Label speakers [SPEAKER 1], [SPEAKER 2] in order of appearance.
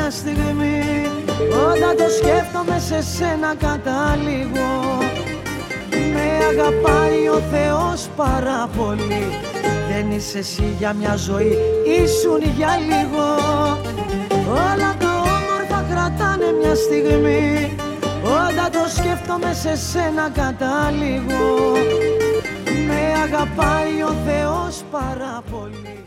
[SPEAKER 1] μια στιγμή, όταν το σκέφτομαι σε σένα καταλήγω. Με αγαπάει ο Θεός πάρα πολύ, δεν είσαι εσύ για μια ζωή, ήσουν για λίγο. Όλα τα όμορφα κρατάνε μια στιγμή, όταν το σκέφτομαι σε σένα καταλήγω. Με αγαπάει ο Θεός πάρα πολύ.